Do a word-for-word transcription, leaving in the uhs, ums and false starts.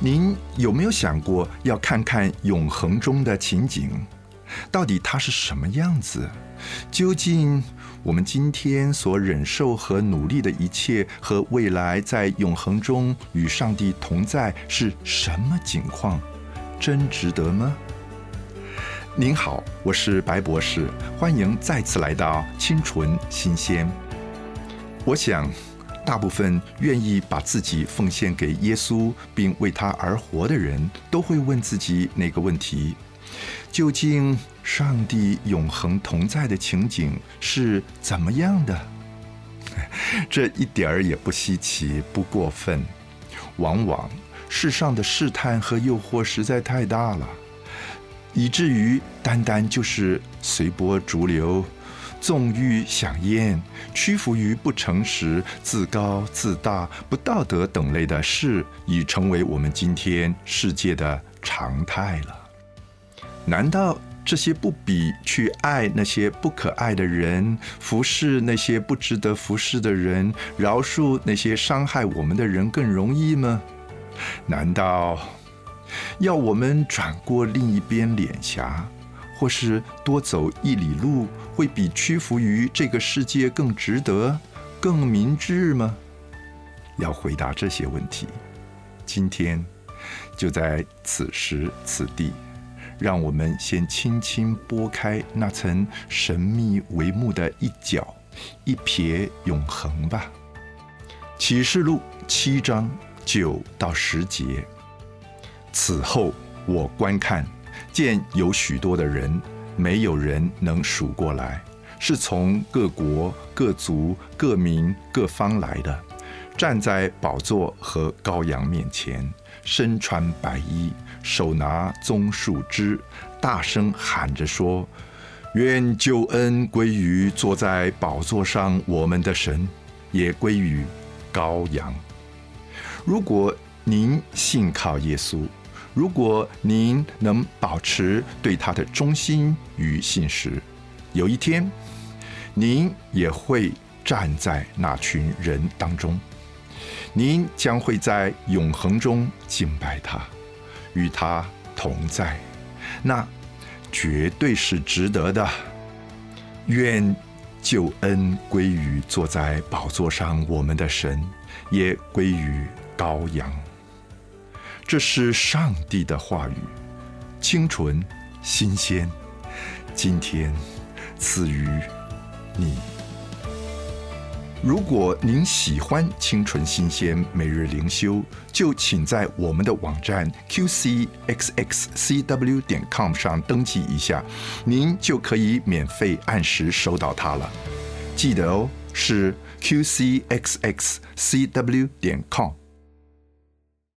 您有没有想过要看看永恒中的情景？到底它是什么样子？究竟我们今天所忍受和努力的一切，和未来在永恒中与上帝同在是什么景况？真值得吗？您好，我是白博士，欢迎再次来到清纯新鲜。我想大部分愿意把自己奉献给耶稣并为他而活的人，都会问自己那个问题：究竟上帝永恒同在的情景是怎么样的？这一点儿也不稀奇，不过分。往往世上的试探和诱惑实在太大了，以至于单单就是随波逐流、纵欲享宴、屈服于不诚实、自高自大、不道德等类的事，已成为我们今天世界的常态了。难道这些不比去爱那些不可爱的人，服侍那些不值得服侍的人，饶恕那些伤害我们的人更容易吗？难道要我们转过另一边脸颊，或是多走一里路，会比屈服于这个世界更值得、更明智吗？要回答这些问题，今天就在此时此地，让我们先轻轻拨开那层神秘帷幕的一角，一瞥永恒吧。启示录七章九到十节。此后我观看，见有许多的人，没有人能数过来，是从各国、各族、各民、各方来的，站在宝座和羔羊面前，身穿白衣，手拿棕树枝，大声喊着说：愿救恩归于坐在宝座上我们的神，也归于羔羊。如果您信靠耶稣，如果您能保持对他的忠心与信实，有一天您也会站在那群人当中，您将会在永恒中敬拜他，与他同在，那绝对是值得的。愿救恩归于坐在宝座上我们的神，也归于羔羊。这是上帝的话语，清纯新鲜，今天赐予你。如果您喜欢清纯新鲜每日灵修，就请在我们的网站 Q C X X C W 点 com 上登记一下，您就可以免费按时收到它了。记得哦，是 Q C X X C W 点 com。